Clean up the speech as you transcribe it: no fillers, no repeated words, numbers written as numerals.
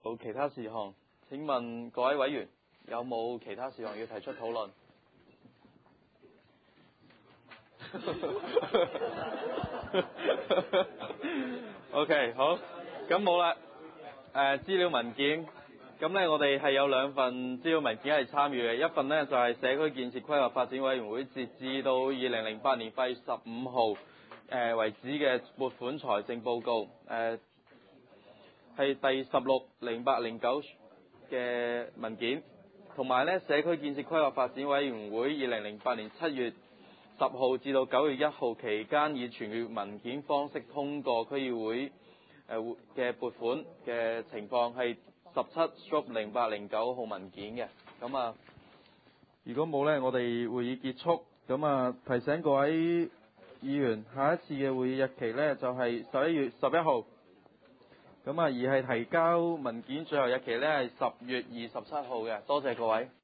冇其他事項，請問各位委員有冇其他事項要提出討論？OK， 好，咁冇啦。資料文件，咁呢我哋係有兩份資料文件係參與嘅，一份呢就係社區建設規劃發展委員會截至到2008年8月15號為止嘅撥款財政報告，係第16、08、09嘅文件，同埋呢社區建設規劃發展委員會2008年7月10號至到9月1號期間以傳閱文件方式通過區議會嘅撥款嘅情況，係17/08/09號文件嘅。咁啊，如果冇呢，我哋會議結束。咁啊，提醒各位議員，下一次嘅會議日期呢就係11月11號。咁啊，而係提交文件最後日期呢係10月27號嘅。多謝各位。